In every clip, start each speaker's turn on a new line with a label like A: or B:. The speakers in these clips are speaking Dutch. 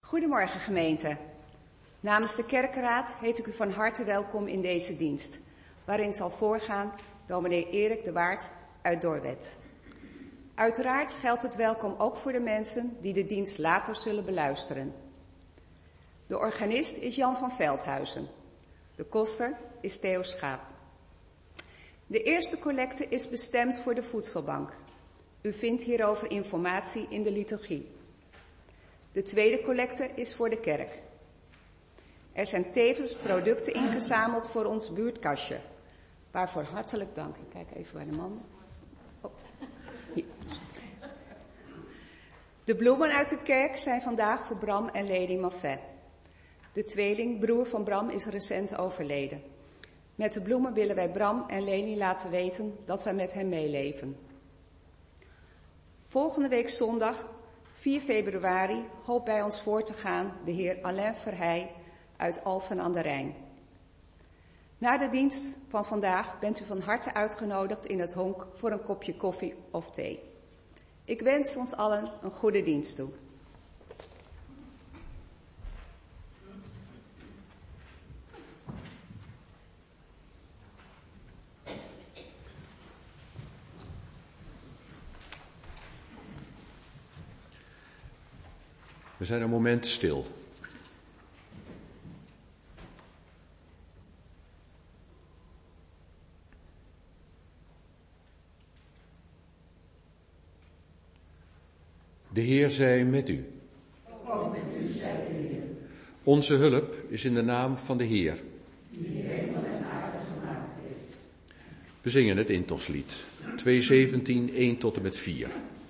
A: Goedemorgen gemeente. Namens de kerkenraad heet ik u van harte welkom in deze dienst, waarin zal voorgaan dominee Erik de Waard uit Doorwerd. Uiteraard geldt het welkom ook voor de mensen die de dienst later zullen beluisteren. De organist is Jan van Veldhuizen. De koster is Theo Schaap. De eerste collecte is bestemd voor de voedselbank. U vindt hierover informatie in de liturgie. De tweede collecte is voor de kerk. Er zijn tevens producten ingezameld voor ons buurtkastje. Waarvoor hartelijk dank. Ik kijk even bij de man. Oh. Hier. De bloemen uit de kerk zijn vandaag voor Bram en Leni Maffet. De tweeling, broer van Bram, is recent overleden. Met de bloemen willen wij Bram en Leni laten weten dat wij met hen meeleven. Volgende week zondag, 4 februari, hoopt bij ons voor te gaan de heer Alain Verheij uit Alphen aan de Rijn. Na de dienst van vandaag bent u van harte uitgenodigd in het honk voor een kopje koffie of thee. Ik wens ons allen een goede dienst toe.
B: We zijn een moment stil. De Heer zij met u.
C: Ook met u zij de Heer.
B: Onze hulp is in de naam van de Heer.
C: Die hemel en aarde gemaakt heeft.
B: We zingen het intoslied. 2:17, 1 tot en met 4.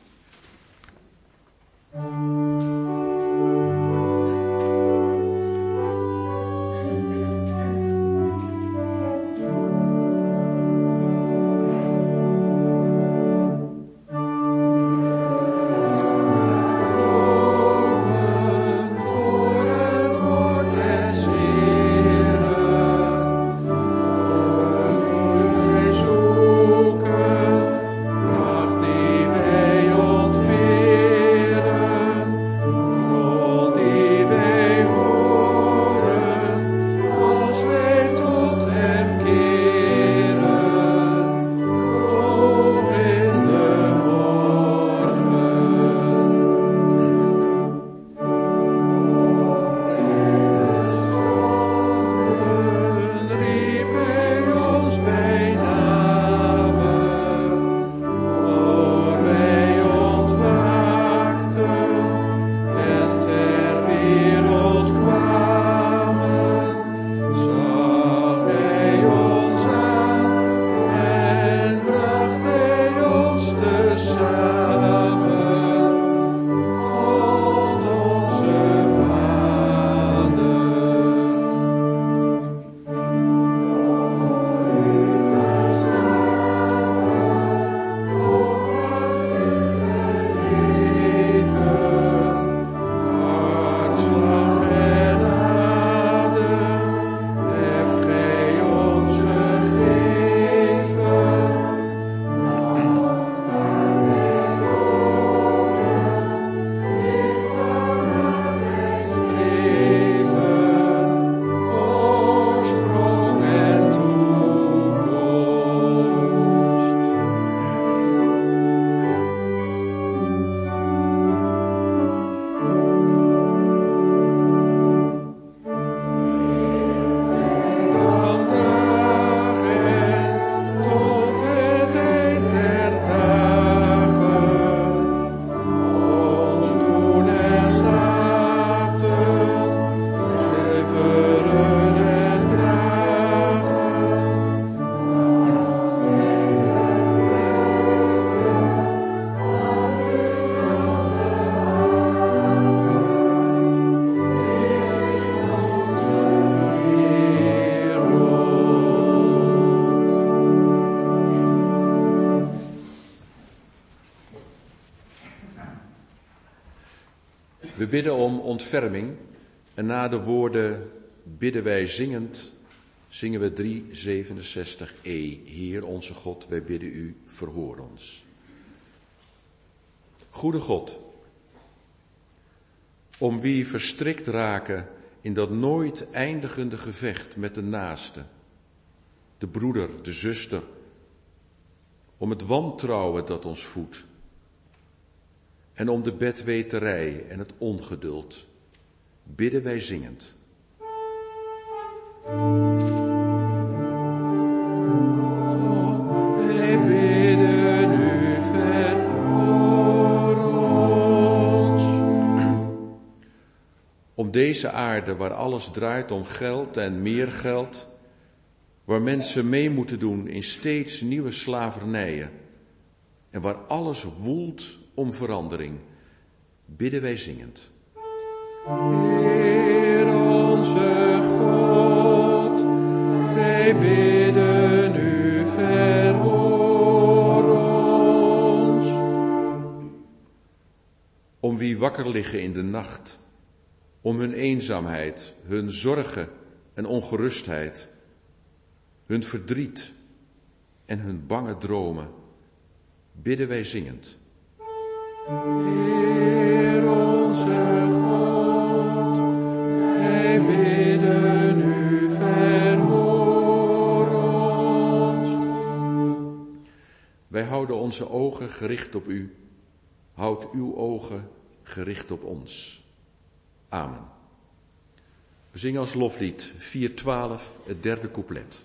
B: We bidden om ontferming en na de woorden bidden wij zingend, zingen we 367e. Heer onze God, wij bidden u, verhoor ons. Goede God, Om wie verstrikt raken in dat nooit eindigende gevecht met de naaste, de broeder, de zuster. Om het wantrouwen dat ons voedt. En om de bedweterij en het ongeduld bidden wij zingend. Wij bidden u, verhoor ons. Om deze aarde waar alles draait om geld en meer geld, waar mensen mee moeten doen in steeds nieuwe slavernijen en waar alles woelt om verandering, bidden wij zingend. Heer onze God, wij bidden u, verhoor ons. Om wie wakker liggen in de nacht, om hun eenzaamheid, hun zorgen en ongerustheid, hun verdriet en hun bange dromen, bidden wij zingend. Heer onze God, wij bidden u, verhoor ons. Wij houden onze ogen gericht op u, houd uw ogen gericht op ons. Amen. We zingen als loflied 412, het derde couplet.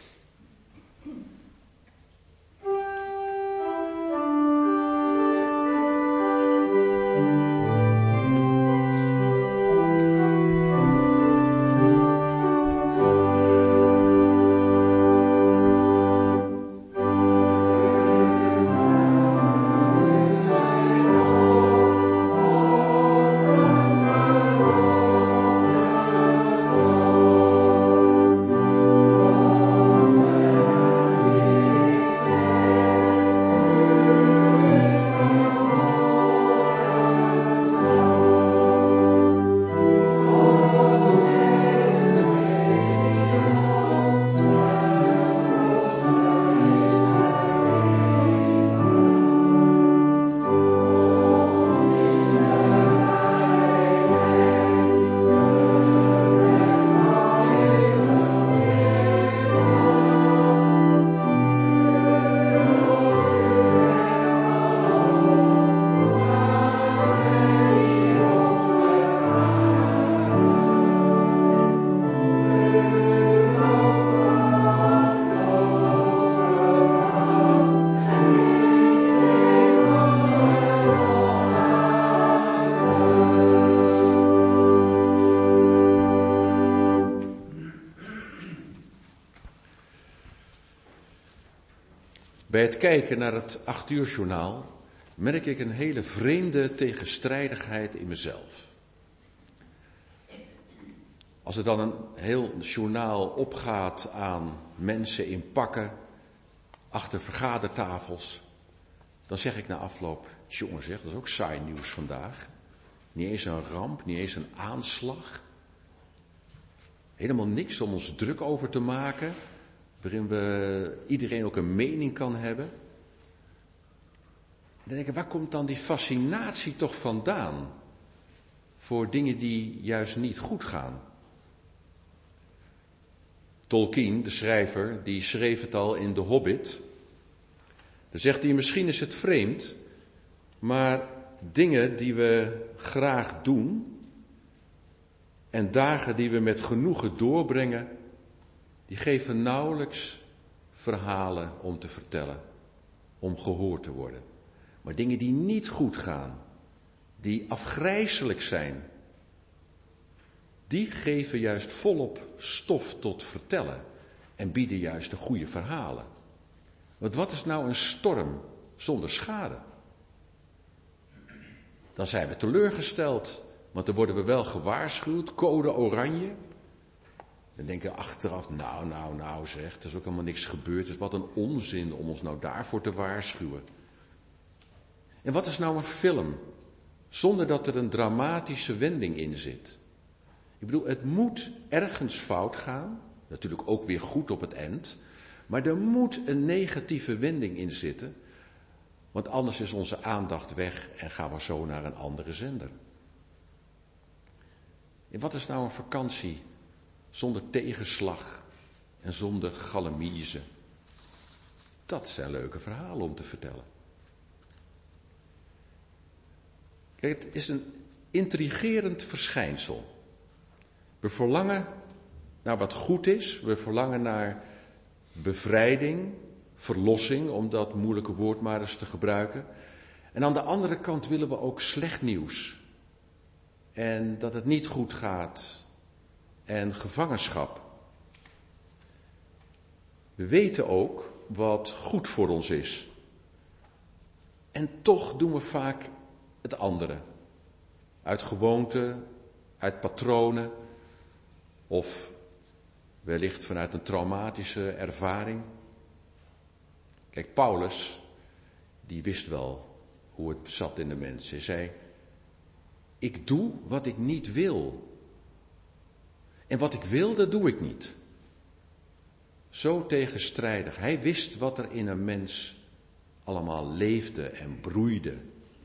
B: Bij het kijken naar het 8-uur-journaal merk ik een hele vreemde tegenstrijdigheid in mezelf. Als er dan een heel journaal opgaat aan mensen in pakken, achter vergadertafels, dan zeg ik na afloop, jongen zeg, dat is ook saai nieuws vandaag. Niet eens een ramp, niet eens een aanslag. Helemaal niks om ons druk over te maken, waarin iedereen ook een mening kan hebben. Dan denk ik, waar komt dan die fascinatie toch vandaan voor dingen die juist niet goed gaan? Tolkien, de schrijver, die schreef het al in The Hobbit. Dan zegt hij, misschien is het vreemd, maar dingen die we graag doen en dagen die we met genoegen doorbrengen, die geven nauwelijks verhalen om te vertellen, om gehoord te worden. Maar dingen die niet goed gaan, die afgrijselijk zijn, die geven juist volop stof tot vertellen en bieden juist de goede verhalen. Want wat is nou een storm zonder schade? Dan zijn we teleurgesteld, want dan worden we wel gewaarschuwd, code oranje. Dan denken we achteraf, nou zeg, er is ook helemaal niks gebeurd. Dus wat een onzin om ons nou daarvoor te waarschuwen. En wat is nou een film, zonder dat er een dramatische wending in zit? Ik bedoel, het moet ergens fout gaan, natuurlijk ook weer goed op het eind, maar er moet een negatieve wending in zitten, want anders is onze aandacht weg en gaan we zo naar een andere zender. En wat is nou een vakantie zonder tegenslag en zonder galamise? Dat zijn leuke verhalen om te vertellen. Kijk, het is een intrigerend verschijnsel. We verlangen naar wat goed is. We verlangen naar bevrijding, verlossing, om dat moeilijke woord maar eens te gebruiken. En aan de andere kant willen we ook slecht nieuws. En dat het niet goed gaat. En gevangenschap. We weten ook wat goed voor ons is. En toch doen we vaak het andere. Uit gewoonte, uit patronen. Of wellicht vanuit een traumatische ervaring. Kijk, Paulus, die wist wel hoe het zat in de mens. Hij zei, ik doe wat ik niet wil. En wat ik wil, dat doe ik niet. Zo tegenstrijdig. Hij wist wat er in een mens allemaal leefde en broeide.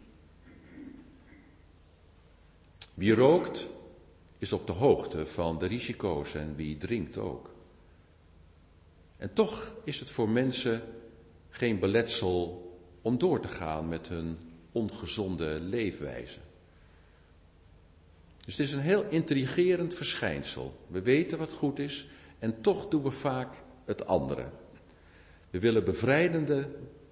B: Wie rookt, is op de hoogte van de risico's en wie drinkt ook. En toch is het voor mensen geen beletsel om door te gaan met hun ongezonde leefwijze. Dus het is een heel intrigerend verschijnsel. We weten wat goed is en toch doen we vaak het andere. We willen bevrijdende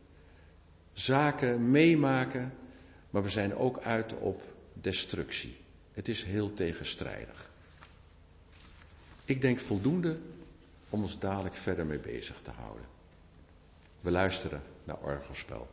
B: zaken meemaken, maar we zijn ook uit op destructie. Het is heel tegenstrijdig. Ik denk voldoende om ons dadelijk verder mee bezig te houden. We luisteren naar orgelspel.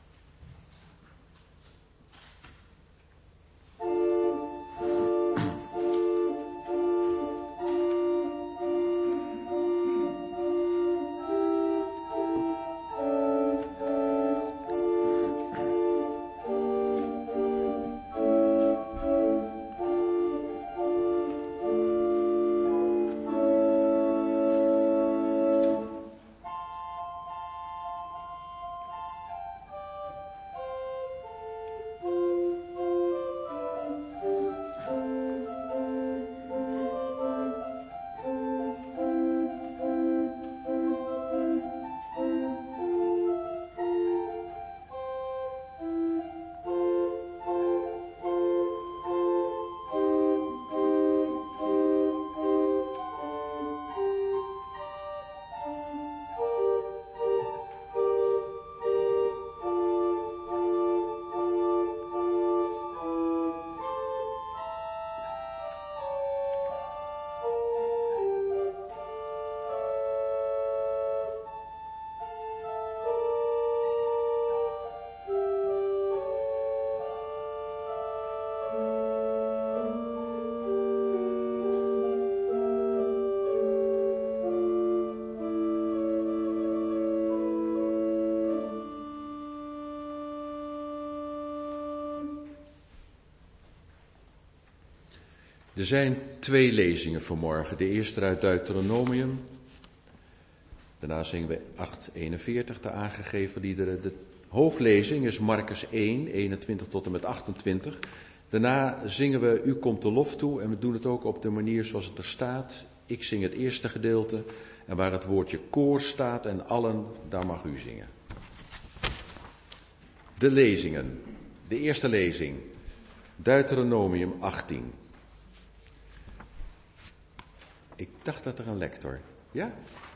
B: Er zijn 2 lezingen vanmorgen. De eerste uit Deuteronomium. Daarna zingen we 8:41, de aangegeven liederen. De hoofdlezing is Marcus 1, 21 tot en met 28. Daarna zingen we U komt de lof toe en we doen het ook op de manier zoals het er staat. Ik zing het eerste gedeelte en waar het woordje koor staat en allen, daar mag u zingen. De lezingen. De eerste lezing. Deuteronomium 18. Ik dacht dat er een lector. Ja?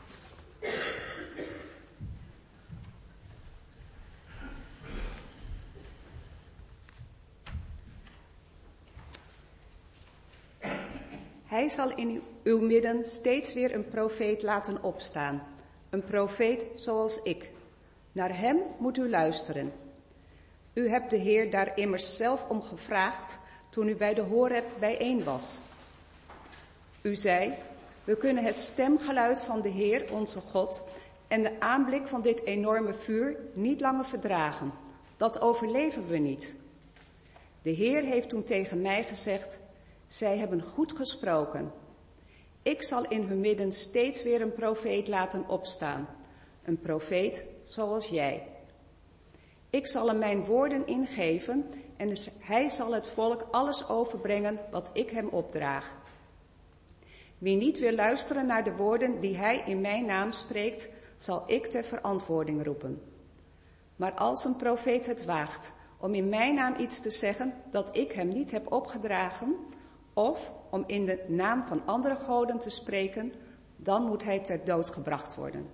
A: Hij zal in uw midden steeds weer een profeet laten opstaan. Een profeet zoals ik. Naar hem moet u luisteren. U hebt de Heer daar immers zelf om gevraagd toen u bij de Horeb bijeen was. U zei, we kunnen het stemgeluid van de Heer, onze God, en de aanblik van dit enorme vuur niet langer verdragen. Dat overleven we niet. De Heer heeft toen tegen mij gezegd, zij hebben goed gesproken. Ik zal in hun midden steeds weer een profeet laten opstaan. Een profeet zoals jij. Ik zal hem mijn woorden ingeven en hij zal het volk alles overbrengen wat ik hem opdraag. Wie niet wil luisteren naar de woorden die hij in mijn naam spreekt, zal ik ter verantwoording roepen. Maar als een profeet het waagt om in mijn naam iets te zeggen dat ik hem niet heb opgedragen, of om in de naam van andere goden te spreken, dan moet hij ter dood gebracht worden.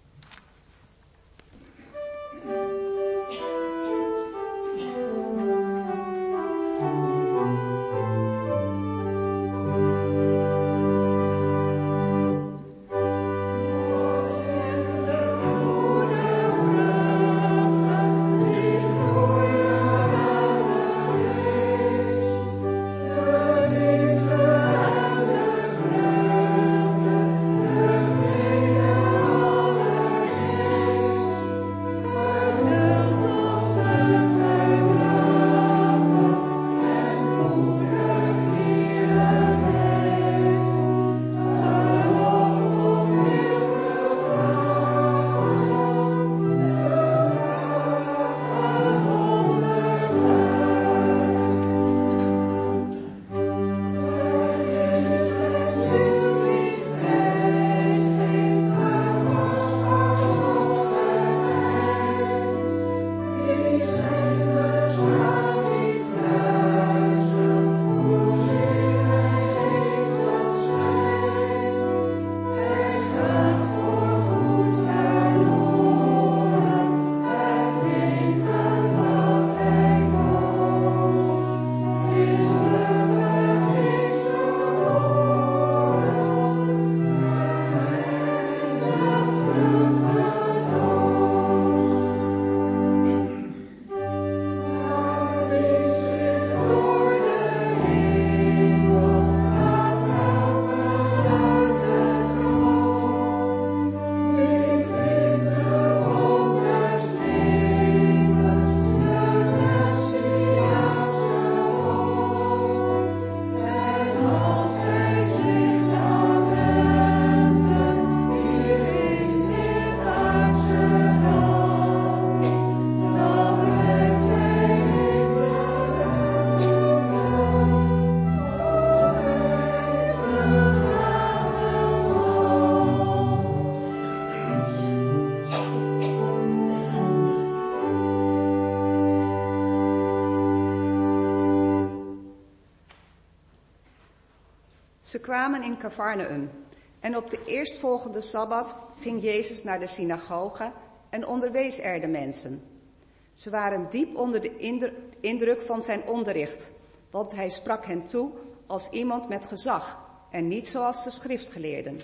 A: Ze kwamen in Cafarnaum en op de eerstvolgende Sabbat ging Jezus naar de synagoge en onderwees er de mensen. Ze waren diep onder de indruk van zijn onderricht, want hij sprak hen toe als iemand met gezag en niet zoals de schriftgeleerden.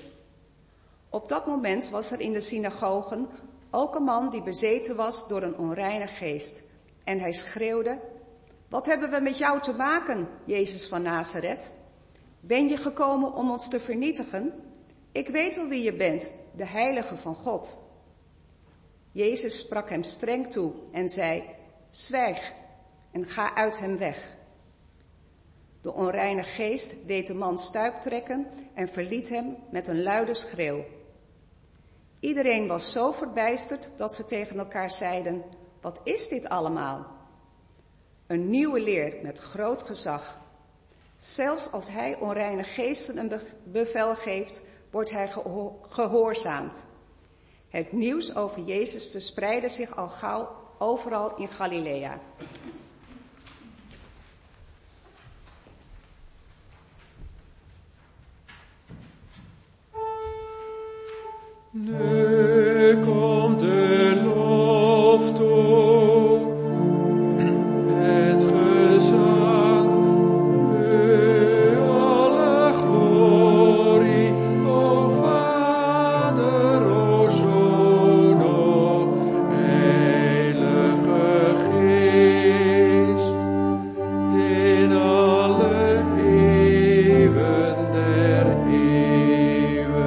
A: Op dat moment was er in de synagogen ook een man die bezeten was door een onreine geest. En hij schreeuwde: "Wat hebben we met jou te maken, Jezus van Nazareth? Ben je gekomen om ons te vernietigen? Ik weet wel wie je bent, de Heilige van God." Jezus sprak hem streng toe en zei: "Zwijg en ga uit hem weg." De onreine geest deed de man stuiptrekken en verliet hem met een luide schreeuw. Iedereen was zo verbijsterd dat ze tegen elkaar zeiden: "Wat is dit allemaal?" Een nieuwe leer met groot gezag. Zelfs als hij onreine geesten een bevel geeft, wordt hij gehoorzaamd. Het nieuws over Jezus verspreidde zich al gauw overal in Galilea.
B: Nu komt de lof toe, het gezang, u alle glorie, o Vader, o Zoon, o Heilige Geest, in alle eeuwen der eeuwen.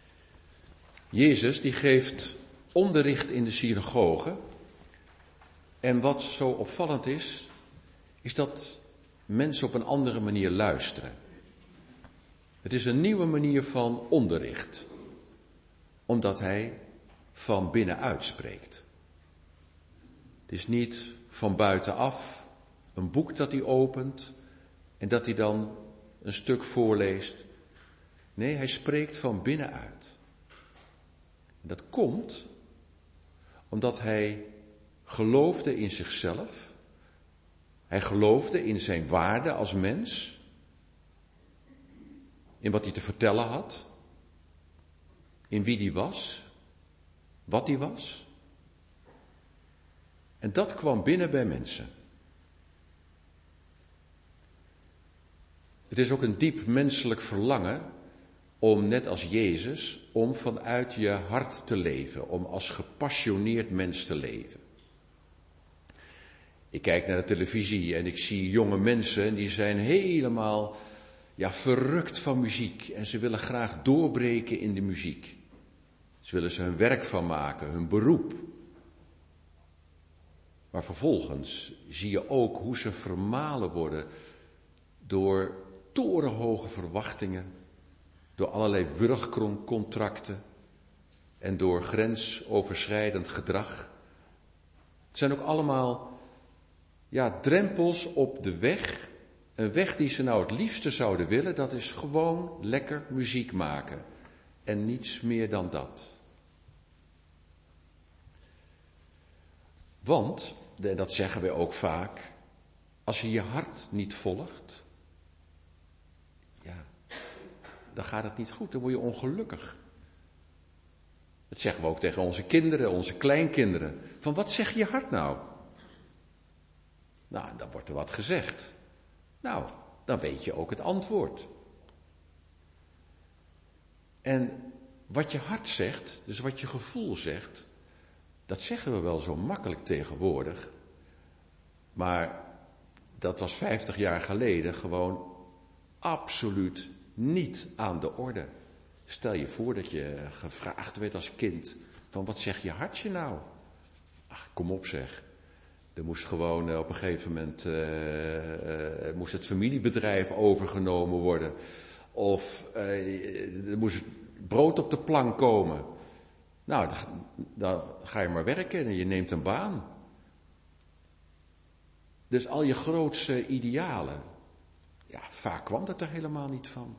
B: Jezus die geeft onderricht in de synagoge. En wat zo opvallend is dat mensen op een andere manier luisteren. Het is een nieuwe manier van onderricht, omdat hij van binnenuit spreekt. Het is niet van buitenaf een boek dat hij opent en dat hij dan een stuk voorleest. Nee, hij spreekt van binnenuit. En dat komt omdat hij geloofde in zichzelf. Hij geloofde in zijn waarde als mens. In wat hij te vertellen had. In wie hij was. Wat hij was. En dat kwam binnen bij mensen. Het is ook een diep menselijk verlangen om, net als Jezus, om vanuit je hart te leven. Om als gepassioneerd mens te leven. Ik kijk naar de televisie en ik zie jonge mensen en die zijn helemaal verrukt van muziek. En ze willen graag doorbreken in de muziek. Ze willen er hun werk van maken, hun beroep. Maar vervolgens zie je ook hoe ze vermalen worden door torenhoge verwachtingen, door allerlei wurgcontracten en door grensoverschrijdend gedrag. Het zijn ook allemaal drempels op de weg. Een weg die ze nou het liefste zouden willen, dat is gewoon lekker muziek maken. En niets meer dan dat. Want, en dat zeggen wij ook vaak, als je je hart niet volgt, dan gaat het niet goed, dan word je ongelukkig. Dat zeggen we ook tegen onze kinderen, onze kleinkinderen. Van wat zegt je hart nou? Nou, dan wordt er wat gezegd. Nou, dan weet je ook het antwoord. En wat je hart zegt, dus wat je gevoel zegt, dat zeggen we wel zo makkelijk tegenwoordig. Maar dat was 50 jaar geleden gewoon absoluut niet aan de orde. Stel je voor dat je gevraagd werd als kind van wat zegt je hartje nou? Ach, kom op zeg. Er moest gewoon op een gegeven moment moest het familiebedrijf overgenomen worden. Of er moest brood op de plank komen. Nou, dan ga je maar werken en je neemt een baan. Dus al je grootste idealen, vaak kwam dat er helemaal niet van.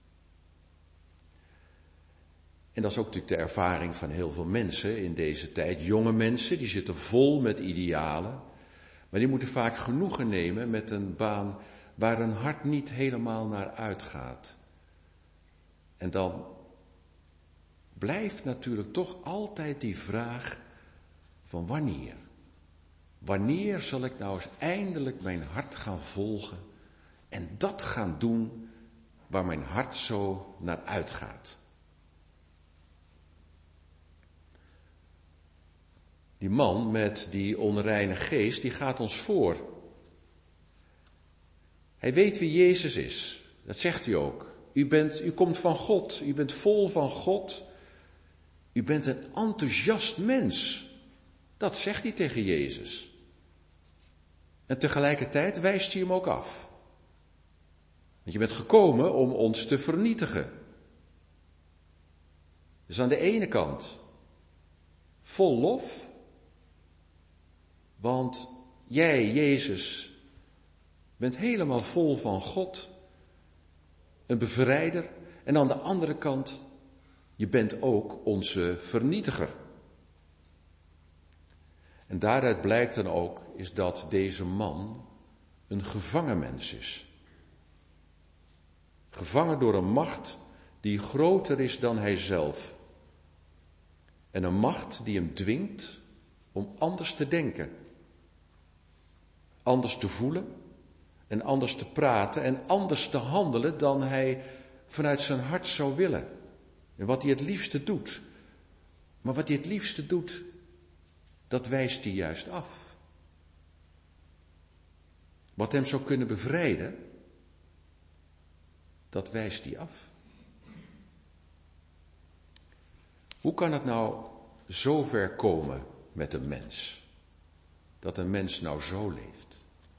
B: En dat is ook natuurlijk de ervaring van heel veel mensen in deze tijd. Jonge mensen, die zitten vol met idealen. Maar die moeten vaak genoegen nemen met een baan waar hun hart niet helemaal naar uitgaat. En dan blijft natuurlijk toch altijd die vraag van wanneer. Wanneer zal ik nou eens eindelijk mijn hart gaan volgen en dat gaan doen waar mijn hart zo naar uitgaat. Die man met die onreine geest, die gaat ons voor. Hij weet wie Jezus is. Dat zegt hij ook. U komt van God. U bent vol van God. U bent een enthousiast mens. Dat zegt hij tegen Jezus. En tegelijkertijd wijst hij hem ook af. Want je bent gekomen om ons te vernietigen. Dus aan de ene kant vol lof. Want jij, Jezus, bent helemaal vol van God. Een bevrijder. En aan de andere kant, je bent ook onze vernietiger. En daaruit blijkt dan ook, is dat deze man een gevangen mens is. Gevangen door een macht die groter is dan hij zelf. En een macht die hem dwingt om anders te denken. Anders te voelen en anders te praten en anders te handelen dan hij vanuit zijn hart zou willen. En wat hij het liefste doet. Maar wat hij het liefste doet, dat wijst hij juist af. Wat hem zou kunnen bevrijden, dat wijst hij af. Hoe kan het nou zo ver komen met een mens? dat een mens nou zo leeft.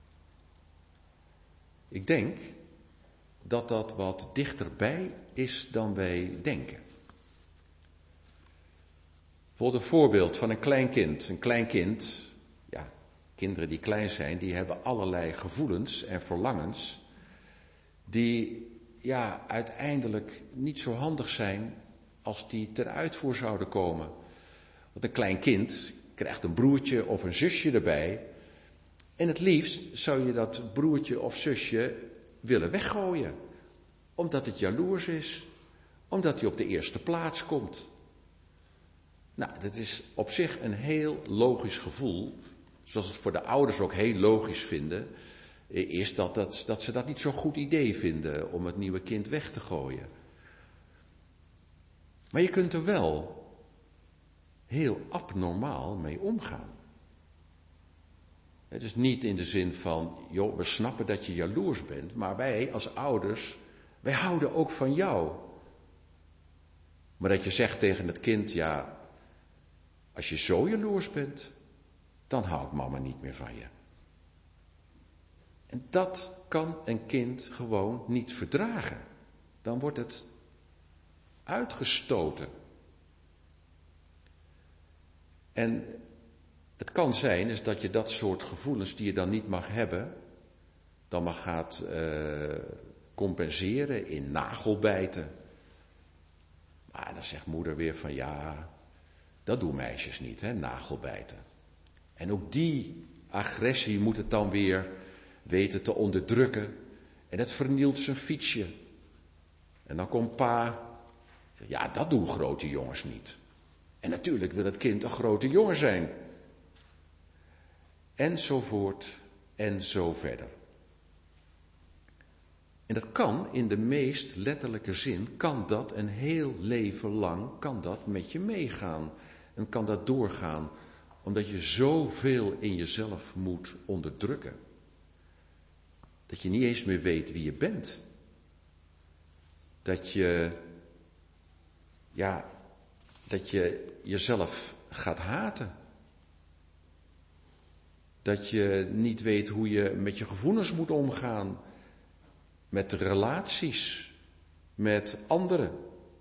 B: Ik denk dat dat wat dichterbij is dan wij denken. Bijvoorbeeld een voorbeeld van een klein kind. Een klein kind, ja, kinderen die klein zijn, die hebben allerlei gevoelens en verlangens die ja, uiteindelijk niet zo handig zijn als die ten uitvoer zouden komen. Want een klein kind krijgt een broertje of een zusje erbij en het liefst zou je dat broertje of zusje willen weggooien. Omdat het jaloers is, omdat hij op de eerste plaats komt. Nou, dat is op zich een heel logisch gevoel, zoals het voor de ouders ook heel logisch vinden, is dat ze dat niet zo'n goed idee vinden om het nieuwe kind weg te gooien. Maar je kunt er wel heel abnormaal mee omgaan. Het is niet in de zin van, joh, we snappen dat je jaloers bent, maar wij als ouders, wij houden ook van jou. Maar dat je zegt tegen het kind, ja, als je zo jaloers bent, dan houdt mama niet meer van je. En dat kan een kind gewoon niet verdragen. Dan wordt het uitgestoten. En het kan zijn is dat je dat soort gevoelens die je dan niet mag hebben, dan maar gaat compenseren in nagelbijten. Maar dan zegt moeder weer van ja, dat doen meisjes niet, hè, nagelbijten. En ook die agressie moet het dan weer weten te onderdrukken. En het vernielt zijn fietsje. En dan komt pa, zegt, ja, dat doen grote jongens niet. En natuurlijk wil het kind een grote jongen zijn. Enzovoort en zo verder. En dat kan in de meest letterlijke zin, kan dat een heel leven lang, kan dat met je meegaan. En kan dat doorgaan, omdat je zoveel in jezelf moet onderdrukken. Dat je niet eens meer weet wie je bent. Dat je jezelf gaat haten. Dat je niet weet hoe je met je gevoelens moet omgaan. Met relaties. Met anderen.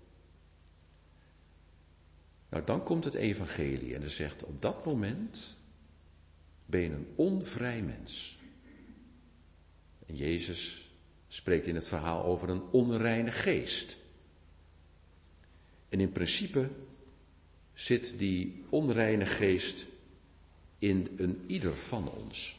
B: Nou, dan komt het evangelie en er zegt, op dat moment ben je een onvrij mens. En Jezus spreekt in het verhaal over een onreine geest. En in principe zit die onreine geest in een ieder van ons.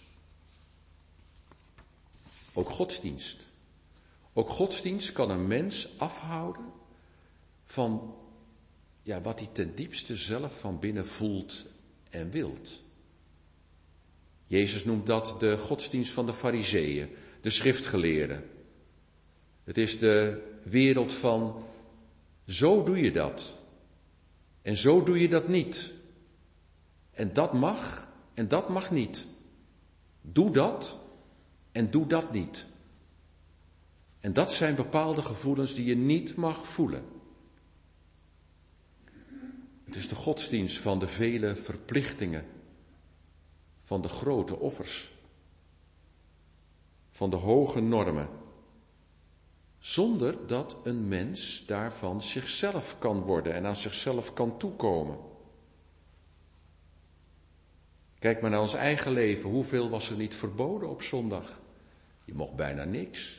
B: Ook godsdienst. Ook godsdienst kan een mens afhouden van wat hij ten diepste zelf van binnen voelt en wilt. Jezus noemt dat de godsdienst van de Farizeeën, de schriftgeleerden. Het is de wereld van zo doe je dat en zo doe je dat niet. En dat mag niet. Doe dat en doe dat niet. En dat zijn bepaalde gevoelens die je niet mag voelen. Het is de godsdienst van de vele verplichtingen, van de grote offers, van de hoge normen, zonder dat een mens daarvan zichzelf kan worden en aan zichzelf kan toekomen. Kijk maar naar ons eigen leven, hoeveel was er niet verboden op zondag? Je mocht bijna niks.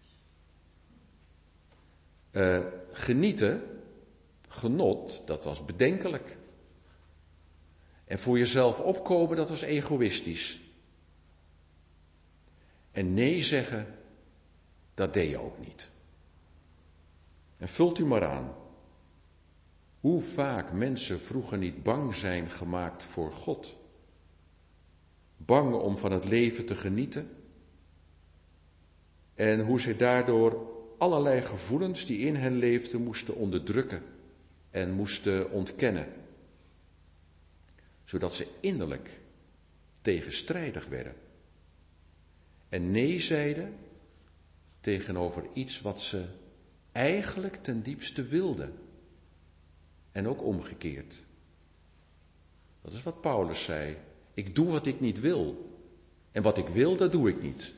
B: Genieten, genot, dat was bedenkelijk. En voor jezelf opkomen, dat was egoïstisch. En nee zeggen, dat deed je ook niet. En vult u maar aan. Hoe vaak mensen vroeger niet bang zijn gemaakt voor God. Bang om van het leven te genieten. En hoe ze daardoor allerlei gevoelens die in hen leefden moesten onderdrukken en moesten ontkennen. Zodat ze innerlijk tegenstrijdig werden. En nee zeiden tegenover iets wat ze eigenlijk ten diepste wilden. En ook omgekeerd. Dat is wat Paulus zei Ik doe wat ik niet wil. En wat ik wil, dat doe ik niet.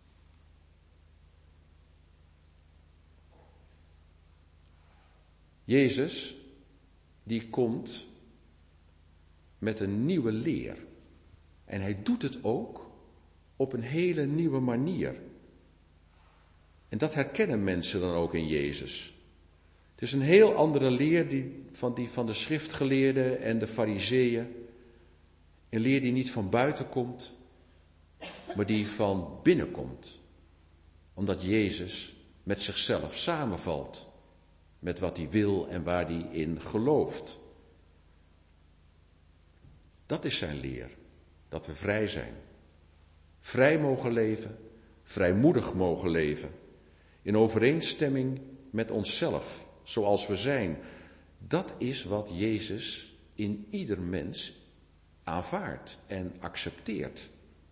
B: Jezus, die komt met een nieuwe leer. En hij doet het ook op een hele nieuwe manier. En dat herkennen mensen dan ook in Jezus. Het is een heel andere leer die van de schriftgeleerden en de farizeeën. Een leer die niet van buiten komt, maar die van binnen komt. Omdat Jezus met zichzelf samenvalt. Met wat hij wil en waar hij in gelooft. Dat is zijn leer. Dat we vrij zijn. Vrij mogen leven. Vrijmoedig mogen leven. In overeenstemming met onszelf, zoals we zijn. Dat is wat Jezus in ieder mens aanvaardt en accepteert.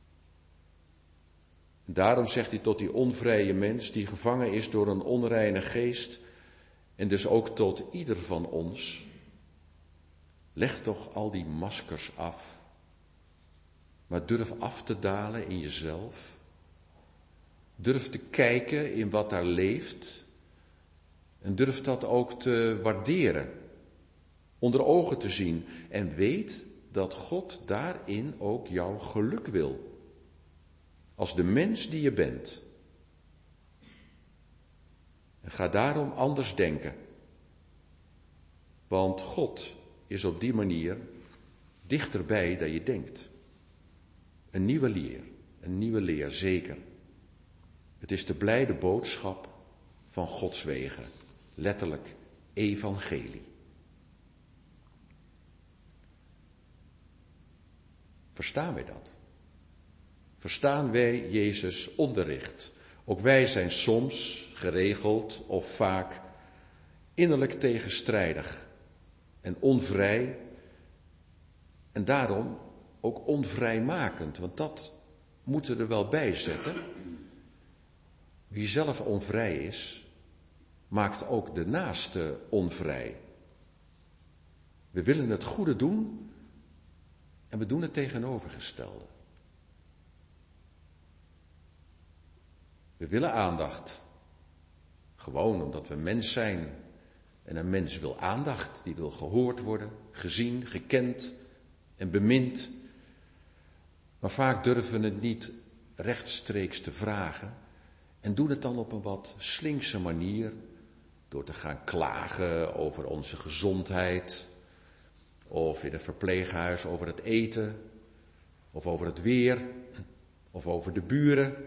B: Daarom zegt hij tot die onvrije mens die gevangen is door een onreine geest en dus ook tot ieder van ons: leg toch al die maskers af, maar durf af te dalen in jezelf. Durf te kijken in wat daar leeft en durf dat ook te waarderen, onder ogen te zien en weet dat God daarin ook jouw geluk wil. Als de mens die je bent. En ga daarom anders denken. Want God is op die manier dichterbij dan je denkt. Een nieuwe leer zeker. Het is de blijde boodschap van Gods wegen. Letterlijk evangelie. Verstaan wij dat? Verstaan wij Jezus onderricht? Ook wij zijn soms, geregeld of vaak, innerlijk tegenstrijdig en onvrij. En daarom ook onvrijmakend, want dat moeten we er wel bij zetten. Wie zelf onvrij is, maakt ook de naaste onvrij. We willen het goede doen en we doen het tegenovergestelde. We willen aandacht. Gewoon omdat we mens zijn. En een mens wil aandacht. Die wil gehoord worden, gezien, gekend en bemind. Maar vaak durven we het niet rechtstreeks te vragen. En doen het dan op een wat slinkse manier. Door te gaan klagen over onze gezondheid. Of in een verpleeghuis over het eten. Of over het weer. Of over de buren.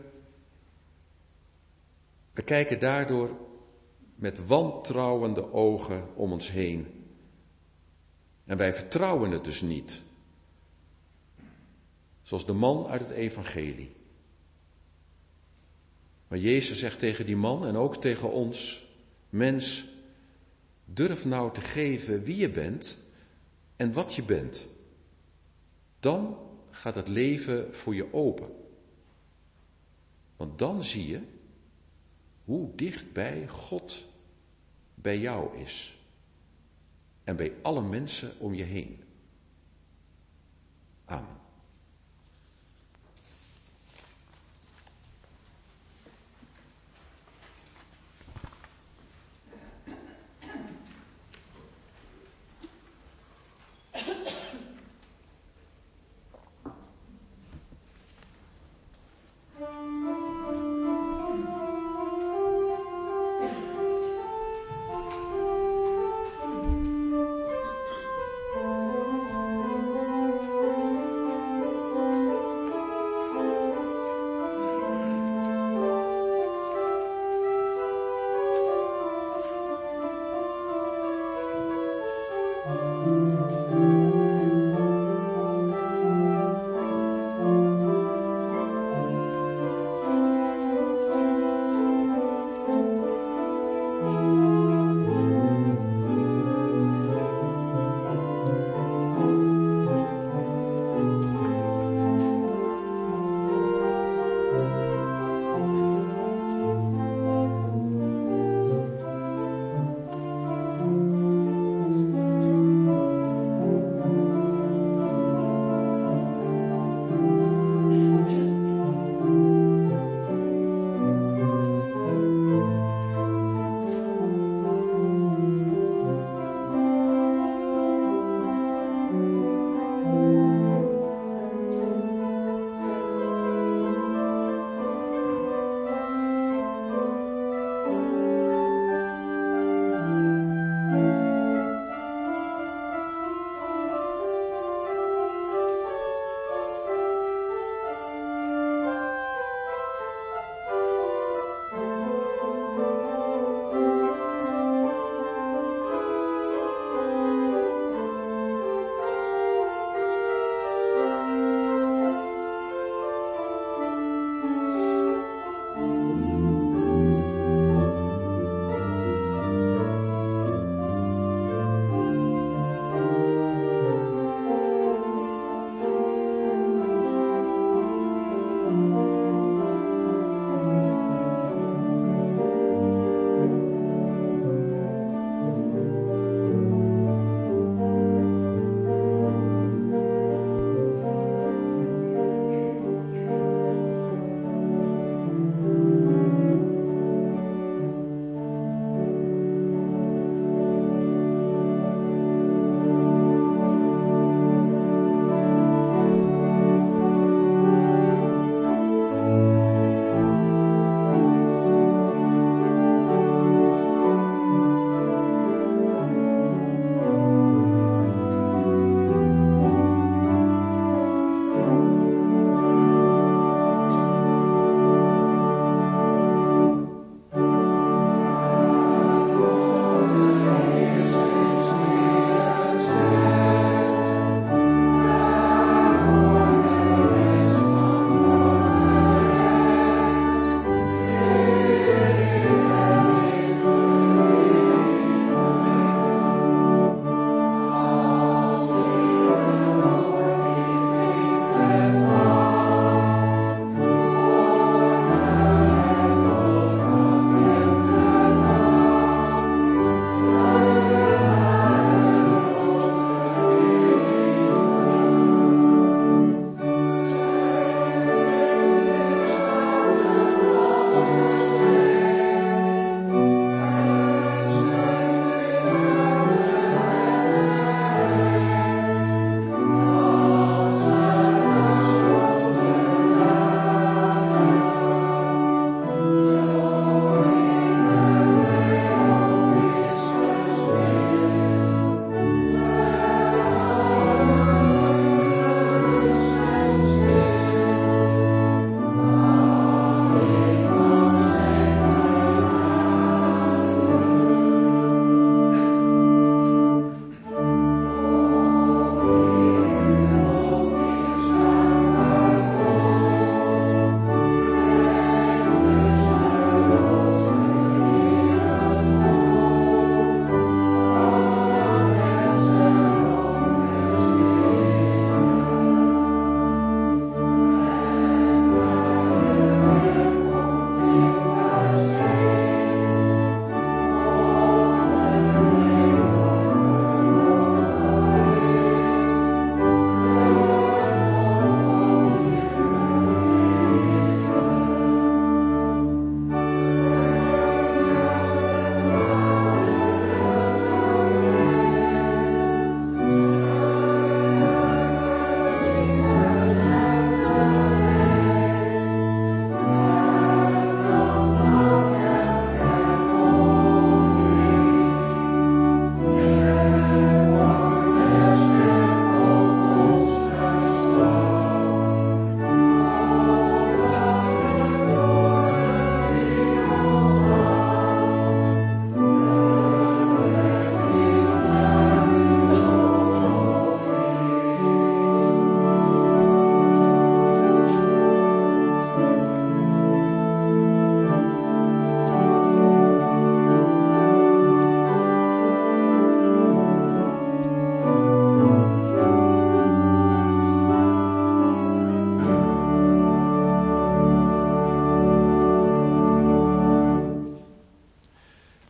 B: We kijken daardoor met wantrouwende ogen om ons heen. En wij vertrouwen het dus niet. Zoals de man uit het evangelie. Maar Jezus zegt tegen die man en ook tegen ons: mens, durf nou te geven wie je bent en wat je bent. Dan gaat het leven voor je open. Want dan zie je hoe dichtbij God bij jou is. En bij alle mensen om je heen. Amen.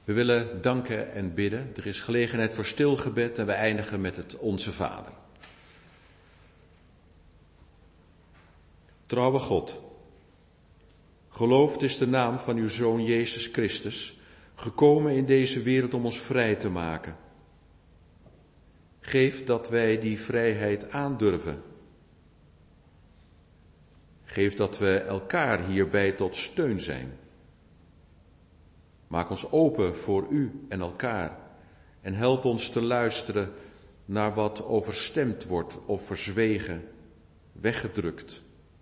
B: We willen danken en bidden. Er is gelegenheid voor stilgebed en we eindigen met het Onze Vader. Trouwe God, geloofd is de naam van uw Zoon Jezus Christus, gekomen in deze wereld om ons vrij te maken. Geef dat wij die vrijheid aandurven. Geef dat we elkaar hierbij tot steun zijn. Maak ons open voor u en elkaar en help ons te luisteren naar wat overstemd wordt of verzwegen, weggedrukt.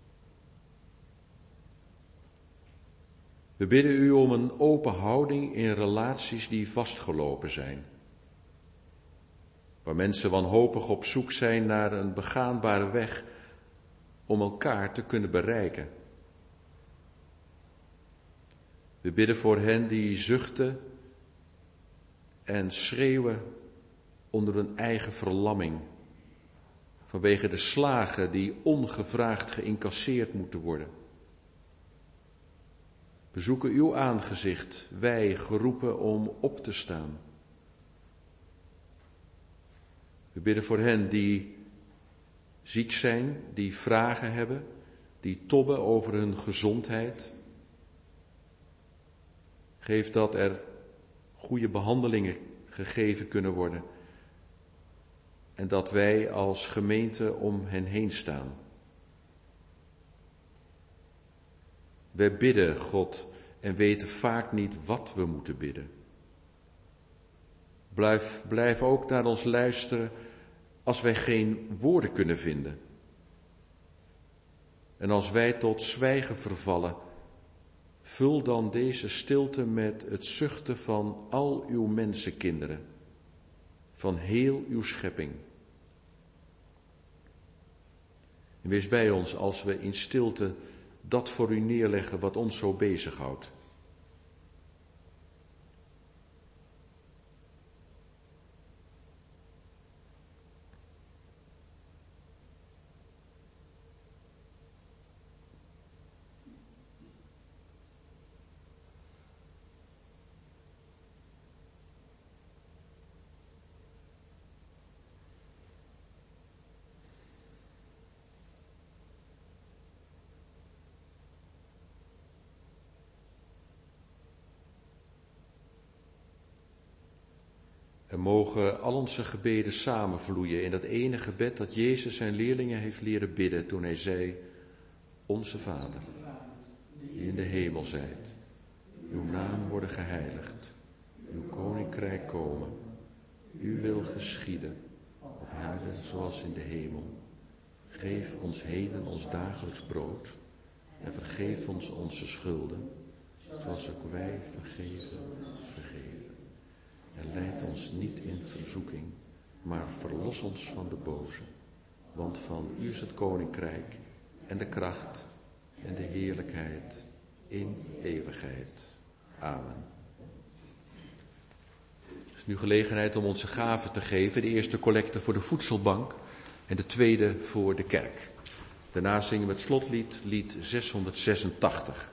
B: We bidden u om een open houding in relaties die vastgelopen zijn. Waar mensen wanhopig op zoek zijn naar een begaanbare weg om elkaar te kunnen bereiken. We bidden voor hen die zuchten en schreeuwen onder hun eigen verlamming. Vanwege de slagen die ongevraagd geïncasseerd moeten worden. We zoeken uw aangezicht, wij geroepen om op te staan. We bidden voor hen die ziek zijn, die vragen hebben, die tobben over hun gezondheid. Geef dat er goede behandelingen gegeven kunnen worden en dat wij als gemeente om hen heen staan. Wij bidden, God, en weten vaak niet wat we moeten bidden. Blijf ook naar ons luisteren als wij geen woorden kunnen vinden. En als wij tot zwijgen vervallen, vul dan deze stilte met het zuchten van al uw mensenkinderen, van heel uw schepping. En wees bij ons als we in stilte dat voor u neerleggen wat ons zo bezighoudt. En mogen al onze gebeden samenvloeien in dat ene gebed dat Jezus zijn leerlingen heeft leren bidden toen hij zei: Onze Vader, die in de hemel zijt, uw naam worden geheiligd, uw koninkrijk komen, uw wil geschieden, op aarde zoals in de hemel. Geef ons heden ons dagelijks brood en vergeef ons onze schulden, zoals ook wij vergeven. En leid ons niet in verzoeking, maar verlos ons van de boze. Want van u is het koninkrijk en de kracht en de heerlijkheid in eeuwigheid. Amen. Het is nu gelegenheid om onze gaven te geven. De eerste collecte voor de voedselbank en de tweede voor de kerk. Daarna zingen we het slotlied, lied 686.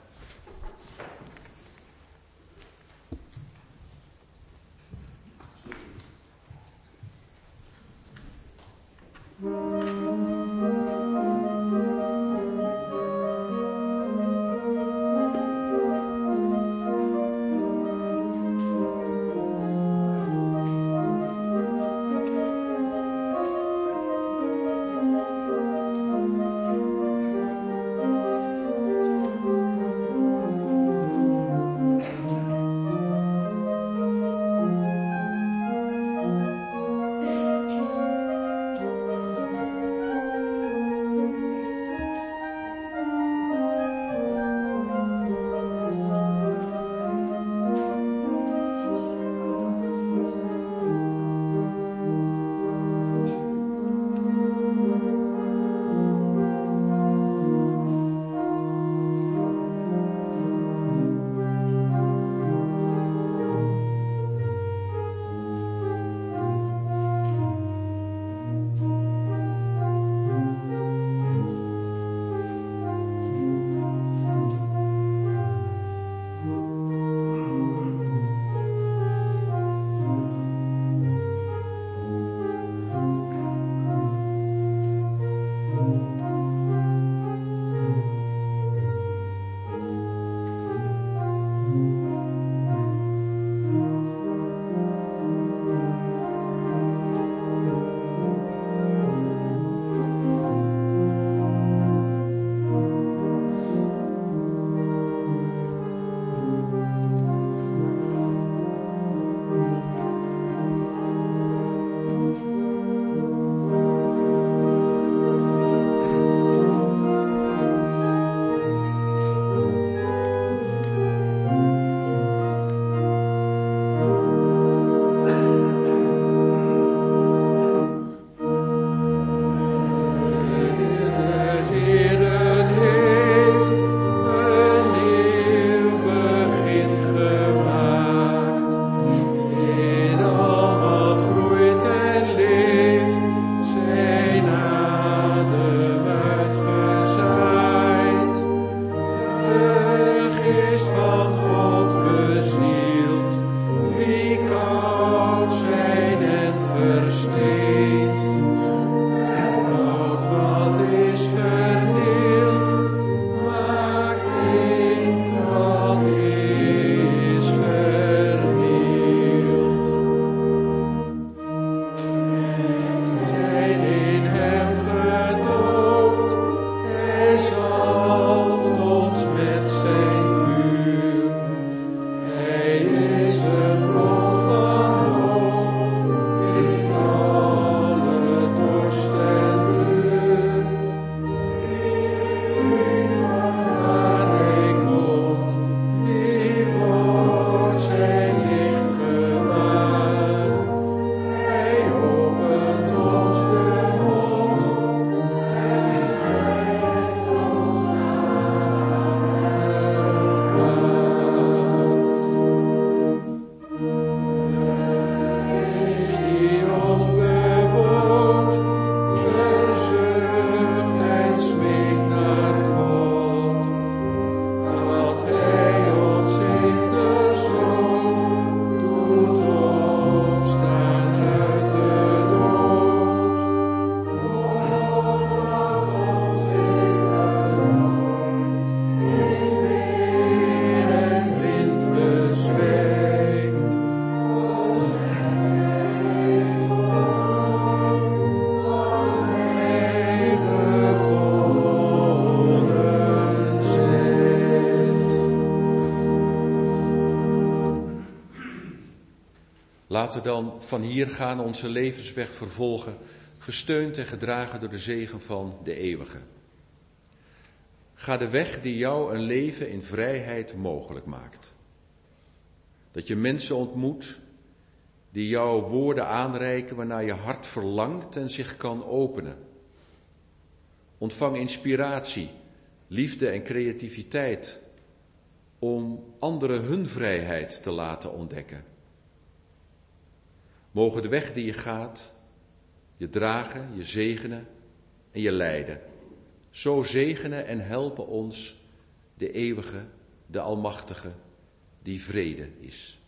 B: Laten we dan van hier gaan onze levensweg vervolgen, gesteund en gedragen door de zegen van de eeuwige. Ga de weg die jou een leven in vrijheid mogelijk maakt. Dat je mensen ontmoet die jouw woorden aanreiken waarnaar je hart verlangt en zich kan openen. Ontvang inspiratie, liefde en creativiteit om anderen hun vrijheid te laten ontdekken. Mogen de weg die je gaat je dragen, je zegenen en je leiden. Zo zegenen en helpen ons de eeuwige, de almachtige, die vrede is.